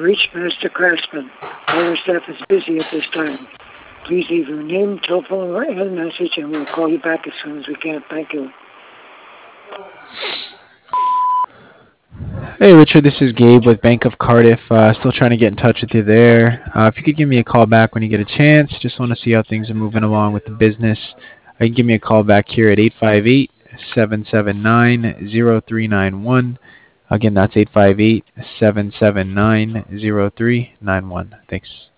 reached Master Craftsman. All our staff is busy at this time. Please leave your name, telephone, and message, and we'll call you back as soon as we can. Thank you. Hey Richard, this is Gabe with Bank of Cardiff. Still trying to get in touch with you there. If you could give me a call back when you get a chance, just want to see how things are moving along with the business. You can give me a call back here at 858-779-0391. Again, that's 858-779-0391. Thanks.